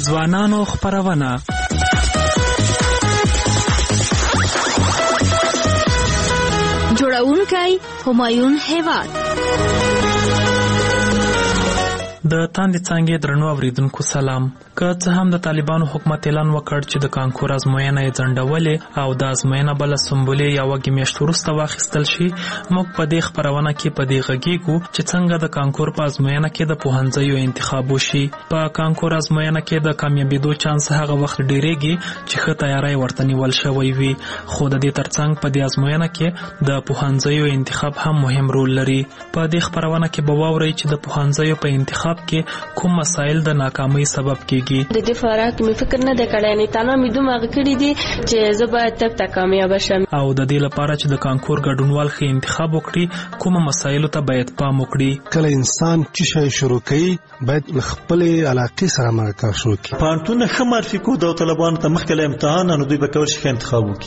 ځوانانو خپرونه. جوړونکی همایون هیواد. د تاندې څانګې درنو اوریدونکو سلام. که څه هم د طالبانو حکومت اعلان وکړ چې د کانکور ازموینه یې ځنډولې او د ازموینه بله سنبلې یا وږې میاشت وروسته واخیستل شي، موږ په دې خپرونه کې په دې غږیږو چې څنګه د کانکور په ازموینه کې د پوهنځیو انتخاب وشي. په کانکور ازموینه کې د کامیابېدو چانس هغه وخت ډیریږي چې ښه تیاری ورته نیول شوی وي، خو د دې ترڅنګ په دې ازموینه کې د پوهنځیو انتخاب هم مهم رول لري. په دې خپرونه کې به واورئ چې د پوهنځیو په انتخاب کې کوم مسایل د ناکامۍ سبب کېږي. د دې فارغ مې فکر نه دی کړی، نه تنها مې دومره کړی دي چې زه باید تک کامیاب شم. او د دې لپاره چې د کانکور ګډونوال ښه انتخاب وکړي، کوم مسایلو ته باید پام وکړي. کله انسان چې شی شروع کوي باید خپل علاقې سره مرکه شروع کړي. پانتون ښه معرفي کو د طالبانو ته مخکې له امتحان نو دوی به کول شي انتخاب وکړي.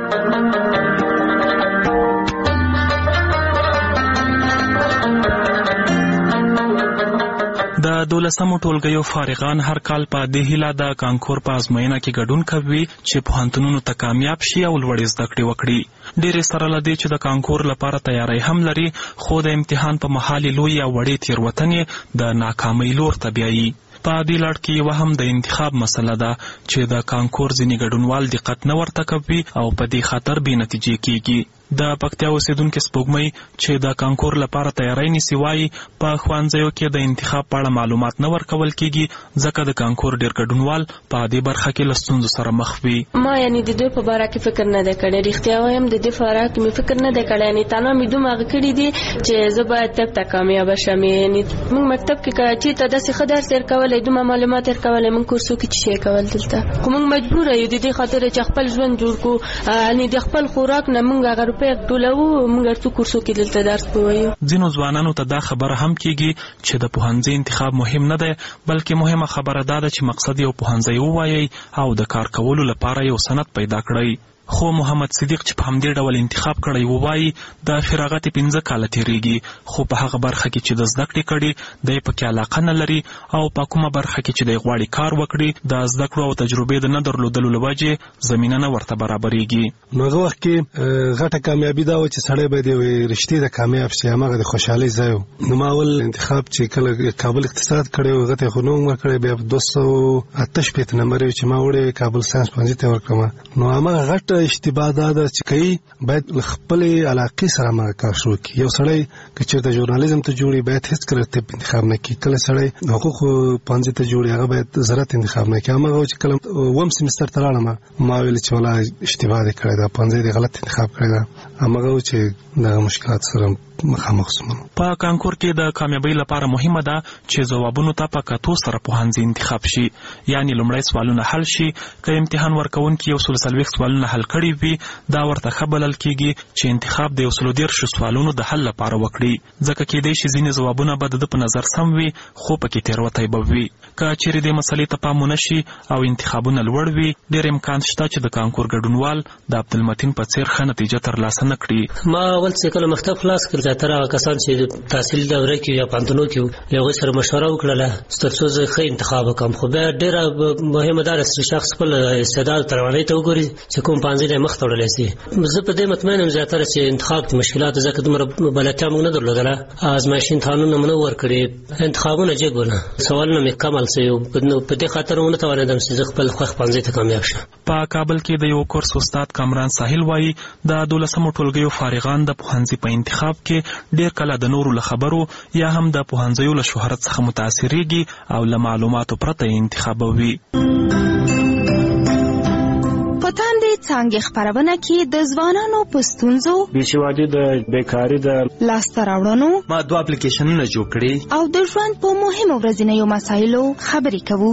د 12مو ټولګیو فارغان هر کال په دې هیله د کانکور په ازموینه کې ګډون کوي چې پوهنتونونو ته کامیاب شي او لوړې زده کړې وکړي. ډېرې سره له دې چې د کانکور لپاره تیاری هم لري، خو د امتحان په مهال لوی یا وړې تېروتنې د ناکامۍ لور ته بیایي. په دې لړ کې یوه هم د انتخاب مسله ده چې د کانکور ځینې ګډونوال دقت نه ورته کوي او په دې خاطر بې نتیجې کېږي. د پکتیا اوسیدونکي سپوږمۍ چې د کانکور لپاره تیاری نیسي وایي په ښوونځیو کې د انتخاب په اړه معلومات نه ورکول کېږي، ځکه د کانکور ډېر ګډونوال په دې برخه کې له ستونزو سره مخ وي. ما یعنی د دوی په باره کې فکر نه دی کړی، رښتیا وایم د دې باره کې مې فکر نه دی کړی، یعنی تنها مې دومره کړي دي چې زه باید تک کامیاب شم. یعنی موږ مکتب کې چې ته داسې ښه درس ورکولی، دومره معلومات ورکولی، موږ کورسو کې چې شی کول دلته، خو موږ مجبوره یو د دې خاطر چې خپل ژوند جوړ کړو، یعنی د خپل خوراک نه موږ هغه روپۍ ټولوو، موږ څو کورسو کې دلته درس ووایو. ځینو ځوانانو ته دا خبره هم کېږي چې د پوهنځي انتخاب مهم نه دی، بلکې مهمه خبره دا ده چې مقصد یو پوهنځی ووایئ او د کار کولو لپاره یو سند پیدا کړئ. خو محمد صدیق چې په همدې ډول انتخاب کړی ووایي د فراغت 5 کاله تیریږي، خو په هغه برخه کې چې د زده کړې کړي دی پکې علاقه نه لري او په کومه برخه کې چې دی غواړي کار وکړي د زده کړو او تجربې د نه درلودلو له وجې زمینه نه ورته برابرېږي. نو هغه وخت کې غټه کامیابي دا و چې سړی باید رښتې د کامیاب شي، هماغه د خوشحالۍ ځای و. نو ما اول انتخاب چې کله کابل اقتصاد کړی و هغه ته خو نوم ورکړی، بیا 258 نمبر چې ما وړی کابل ساینس پوهنځي ته ورکړم. نو هماغه غټ اشتباه دا ده چې کوي باید خپل علاقې سره مرکه شروع کړي. یو سړی که چېرته ژورنالیزم ته جوړي باید هېڅکله طب انتخاب نه کړي. کله سړی حقوق پوهنځي ته جوړي هغه باید زراعت انتخاب نه کړي. هماغه چې کله اووم سیمستر ته لاړم ما ویل چې ولا اشتباه دې کړی ده، پوهنځی دې غلط انتخاب کړی ده. هماغه چې دغه مشکلات سره مخامخ شوم. په کانکور کې د کامیابۍ لپاره مهمه ده چې ځوابونو ته په کتو سره پوهنځي انتخاب شي، یعنی لومړی سوالونه حل شي. که امتحان ورکوونکي 140 سوالونه حل کړي وي دا ورته ښه بلل کېږي چې انتخاب د 130 سوالونو د حل لپاره وکړي، ځکه کېدای شي ځینې ځوابونه به د په نظر سم وي خو پکې تېروتی به وي. که چیرې دې مسلې ته پام ونه شي او انتخابونه لوړ وي، ډېر امکان شته چې د کانکور ګډونوال د عبدالمتین په څېر ښه نتیجه ترلاسه نه کړي. ما اول څه کله مکتب خلاص کړ تر هغه کسان چې تحصیل دوره کې یا پانتونو کې له هغوی سره مشوره وکړله تر څو زه ښه انتخاب وکړم. خو بیا ډېره مهمه دا ده چې شخص خپل استعداد توانایي ته وګوري چې کوم پوهنځي ته مخ ته وړلی شي. زه په دې مطمئن یم زیاتره چې انتخاب کې مشکلات ځکه دومره بلدتیا موږ نه درلودله، ازمایښتي امتحانونه مو نه ورکړي، انتخابونه جګ ونه، سوالونه مې کم حل شوي، په دې خاطر ونه توانېدم چې زه خپل خوښ پوهنځي ته کامیاب شم. په کابل کې د یو کورس استاد کامران ساحل وایي د 12مو ټولګیو فارغان د پوهنځي په انتخاب کې ډېر کله د نورو له خبرو یا هم د پوهنځیو له شهرت څخه متاثرېږي او له معلوماتو پرته یې انتخابوي. په تاندې څانګې خپرونه کې د ځوانانو په ستونزو، بېسوادي د بیکاري د لاسته راوړنو، ما 2 اپلیکیشنونه جوړ کړي او د ژوند په مهمو ورځنیو مسایلو خبرې کوو.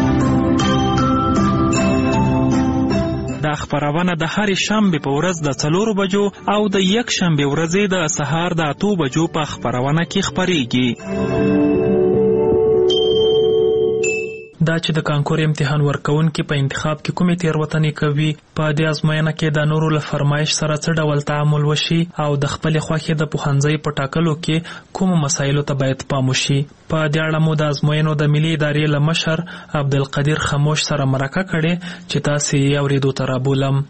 دا خپرونه د هرې شنبې په ورځ د 4 بجو او د یک شنبې ورځې د سهار د 8 بجو په خپرونه کې خپریږي. دا چې د کانکور امتحان ورکوونکي په انتخاب کې کومې تېروتنې کوي، په دې ازموینه کې د نورو له فرمایش سره څه ډول تعامل وشي او د خپلې خوښې د پوهنځي په ټاکلو کې کومو مسایلو ته باید پام وشي. په دې اړه مو د ازموینو د ملي ادارې له مشر عبدالقدیر خموش سره مرکه کړې چې تاسې یې اورېدو ته رابولم.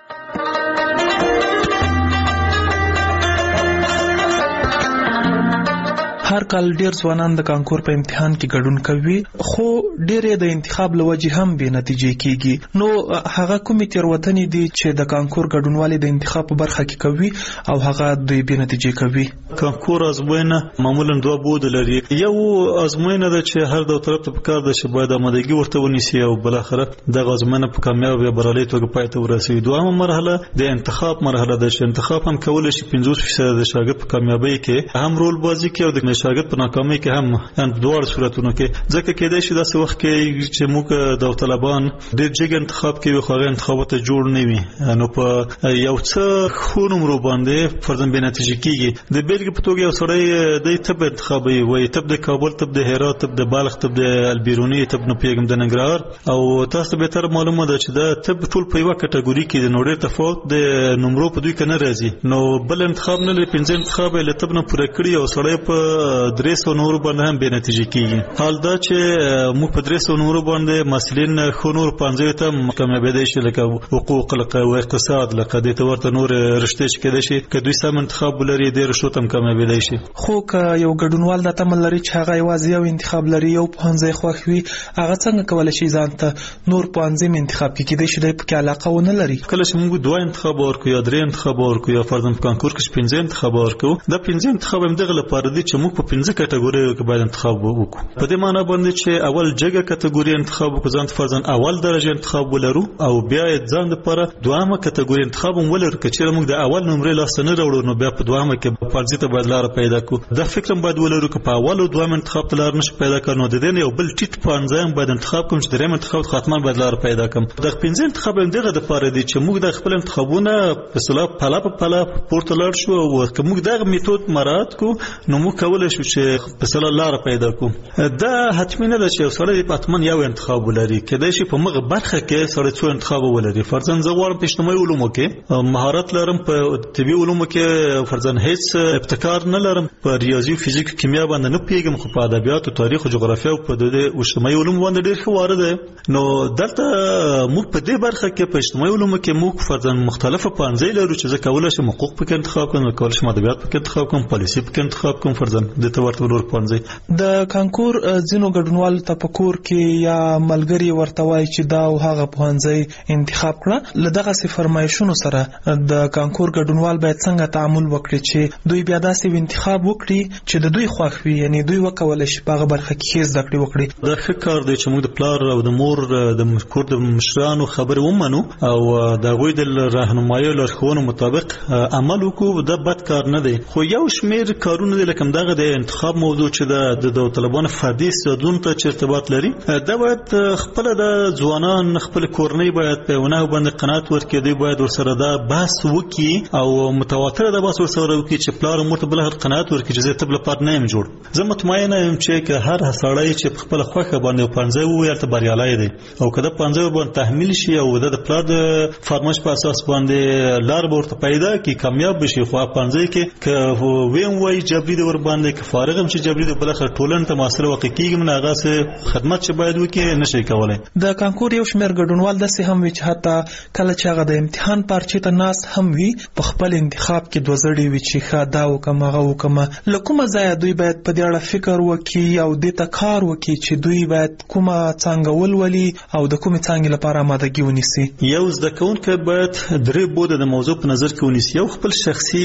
هر کال ډیر ځوانان د کانکور په امتحان کې ګډون کوي، خو ډیر د انتخاب له وجې هم بې نتیجې کیږي. نو هغه کومې تېروتنې دي چې د کانکور ګډونوالي د انتخاب په برخه کې کوي او هغه دوی بې نتیجې کوي؟ کانکور ازموینه معمولا دوه بود لري. یو ازموینه ده چې هر دوه طرف ته پکار ده چې باید آمادګي ورته ونیسي او بل اخره دغه ازموینه په کامیاب یا بریالي توګه پای ته ورسوي. دویمه مرحله د انتخاب مرحله ده چې انتخاب هم کولی شي 50% د شاګرد په کامیابۍ کې هم رول بازی کوي او د شاګرد په ناکامۍ کې هم دوه صورتونو کې. ځکه کېدای شي داسې وخت کې چې موږ داوطلبان ډېر جګ انتخاب کوي خو هغه انتخابات جوړ نه وي، نو په یو څه ښو نمرو باندې فرضاً بې نتیجې کېږي. د بیلګې په توګه یو سړی د طب انتخابوي، وایي طب د کابل، طب د هرات، طب د بلخ، طب د البیروني، طب نه پوهېږم د ننګرهار، او تاسو ته بهتره معلومه ده چې دا طب ټول په یوه کټګوري کې د نو ډېر تفاوت د نمرو په دوی کې نه راځي. نو بل انتخاب نه لري، 5 انتخاب یې له طب نه پوره کړي او سړی په 300 نورو باندې هم بې نتیجې کېږي. حال دا چې موږ په 300 نورو باندې مسلین خو نور 50 ته کامیابېدای شي، لکه حقوق، لکه اقتصاد، لکه دې ته ورته نور رشتې چې کېدای شي که دوی سم انتخاب ولري ډېر رشتو ته هم کامیابېدای شي. خو که یو ګډونوال دا تمه لري چې هغه یوازې یو انتخاب لري، یو پوهنځی خوښ وي، هغه څنګه کولی شي ځان ته نور پوهنځي انتخاب کړي؟ کېدای شي دی پکې علاقه ونه لري. کله چې موږ 2 انتخاب ورکړو یا 3 انتخاب ورکړو یا فرضاً په کانکور کې 15 انتخاب ورکړو، دا 15 انتخاب هم دغه لپاره دي چې موږ په 15 کټګوریو کې باید انتخاب وکړو. په دې معنی باندې چې اول جګه کټګوري انتخاب وکړو، ځان فرضاً اول درجه انتخاب ولرو، او بیا ځان لپاره دویمه کټګوري انتخاب هم ولرو. که چېرې موږ د اول نمرې لاسته نه راوړو نو بیا په دویمه کې پوهنځي ته باید لاره پیدا کړو. دا فکر هم باید ولرو که په اول او دویم انتخاب ته لاره نشو پیدا کړو نو د دې نه یو بل ټیټ پوهنځی هم باید انتخاب کوم چې دریم انتخاب حتما باید لاره پیدا کوم. د 15 انتخاب هم دغه دپاره دی چې موږ د خپل انتخابونه په اصطلاح پله په پله پورته لاړ شو، او که موږ دغه میتود مراعات کړو نو موږ کولی شو چې په اصطلاح لاره پیدا کړو. دا حتمي نه ده چې یو سړی حتما یو انتخاب ولري، کېدای شي په مغه برخه کې سړی څو انتخاب ولري. فرضاً زه غواړم په اجتماعي علومو کې مهارت لرم، په طبي علومو کې فرضاً هیڅ ابتکار نه لرم، په ریاضي او فزیک کیمیا باندې نه پوهېږم، خو په ادبیات او تاریخ او جغرافیا او په دې اجتماعي علومو باندې ډېر ښه وارد دی. نو دلته موږ په دې برخه کې په اجتماعي علومو کې موږ فرضاً مختلفه پوهنځۍ لرو چې زه کولی شم حقوق پکې انتخاب کړم، کولی شم ادبیات پکې انتخاب کړم، پالیسي پکې انتخاب کړم، فرضاً دې ته ورته نور پوهنځۍ. د کانکور ځینو ګډونوالو ته په کور کې یا ملګري ورته وایي چې دا او هغه پوهنځی انتخاب کړه. له دغسې فرمایشونو سره د کانکور ګډونوال باید څنګه تعامل وکړي چې دوی بیا داسې انتخاب وکړي چې د دوی خوښ وي، یعنی دوی وکولی شي په هغه برخه کې ښې زده کړې وکړي؟ دا ښه کار دی چې موږ د پلار او د مور د کور د مشرانو خبرې ومنو او د هغوی د راهنمایۍ او لارښوونو مطابق عمل وکړو. دا بد کار نه دی، خو یو شمېر کارونه دي لکه دغه د انتخاب موضوع چې د داوطلبانو فردي استعدادونو ته چې ارتباط لري، دا باید خپله د ځوانان خپل کورنۍ باید په ونه باندې قناعت ورکړي، دوی باید ورسره دا بحث وکړي او متواتره دا بحث ورسره وکړي چې پلار او مور ته بل هر قناعت ورکړي چې زه طب لپاره نه یم جوړ. زه مطمئنه یم چې که هر سړی چې په خپله خوښه باندې پوهنځی ووایي هلته بریالی دی، او که دا پوهنځی ورباندې تحمیل شي او د پلار د فرمایش په اساس باندې لار به ورته پیدا کړي، کامیاب به شي. خو پوهنځی کې که ویم وایي جبري دی ورباندې، که فارغ هم چې جبري دی، بالاخره ټولنې ته معاصره واقع کېږي نو هغسې خدمت چې باید وکړي نه شي کولی. د کانکور یو شمېر ګډونوال داسې هم وي چې حتی کله چې هغه د امتحان پارچې ته ناست هم وي په خپل انتخاب کې دوه زړي وي چې ښه دا وکړم هغه وکړم. له کومه ځایه دوی باید په دې اړه فکر وکړي او دې ته کار وکړي چې دوی باید کومه څانګه ولولي او د کومې څانګې لپاره آمادګي ونیسي؟ یو زده کوونکی باید 3 بوده د موضوع په نظر کې ونیسي. یو خپل شخصي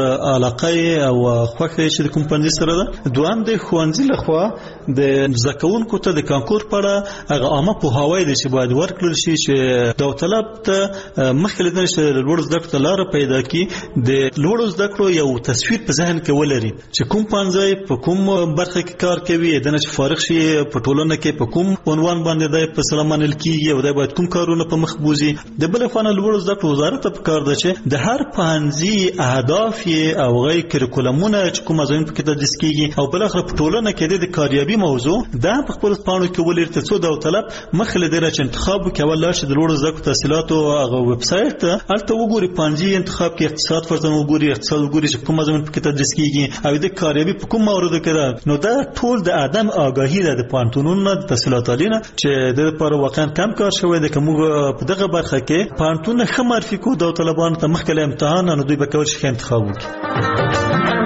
علاقه او خوښه چې د کوم پوهنځي سره ده، دویم د ښوونځي لخوا د زده کوونکو ته د کانکور په اړه هغه عامه پوهاوی دی چې باید ورکړل شي چې داوطلب ته مخکې له دې چې لوړو زده کړو ته لاره پیدا کړي، د لوړو زده کړو یو تصویر په ذهن کې ولري چې کوم پوهنځی په کوم برخه کې کار کوي، دنه چې فارغ شي په ټولنه کې په کوم عنوان باندې دی په سلام منل کېږي او دی باید کوم کارونه په مخ بوزي. د بل خوا نه لوړو زده کړو وزارت ته پکار ده چې د هر پوهنځي اهداف او غیر کریکولمونه چې کوم ازموین پکې تدریس کیږي او بل اخر په ټولنه کې د کاریابی موضوع دا په خپل پاڼو کې ولر ته څو داوطلب مخله د راچ انتخاب کوي الله چې د لوړ زده کړو تحصیلات او هغه ویب سټ ته البته وګوري پانځي انتخاب کې اقتصاد فرضاً وګوري اقتصاد وګوري چې کوم ځمن په کې تدریس کیږي او د کاریابی په کوم مورد کې نو دا ټول د ادم آگاهی د پانتونونو د تحصیلات لري چې د لپاره واقعا کم کار شوی د کوم په دغه برخه کې پانتون خمارفي کو د طالبانو ته مخکله امتحان نو دوی به کول شي انتخاب وکړي.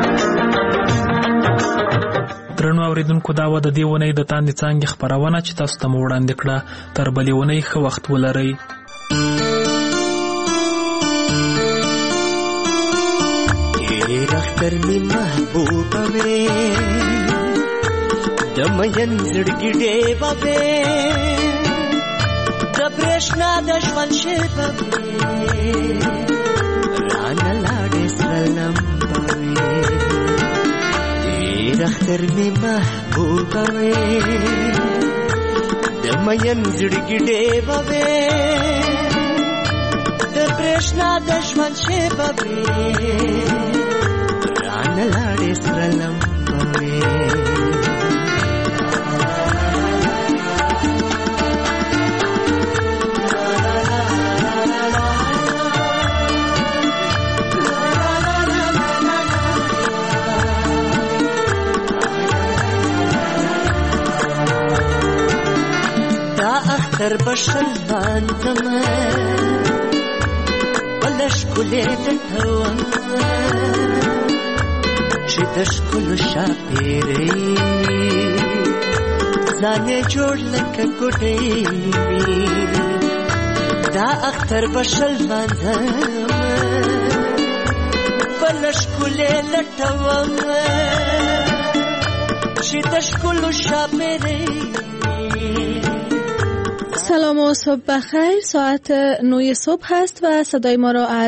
درنو اوریدونکو دا و د دې ونې د تاندې څانګې خبرونه چې تاسو ته وړاندې کړه تر بلې ونې ښه وخت ولرئ. اختر می محبوبه وې د مین زړګي ډېوه وې د برېښنا د ژوند شېبه وې رانه لاړې سره لمبه وې اختر می محبوبه وې د مین زړګي ډېوه وې د برېښنا د ژوند شېبه وې رانه لاړې سره لمبه وې در بشل باندم بلش کلی لطوان چی دش کلو شاپیری زانه جوڑ لکه گوڑی دا اختر بشل باندم بلش کلی لطوان چی دش کلو شاپیری. سلام و صبح بخیر. ساعت 9 صبح هست و صدای ما را از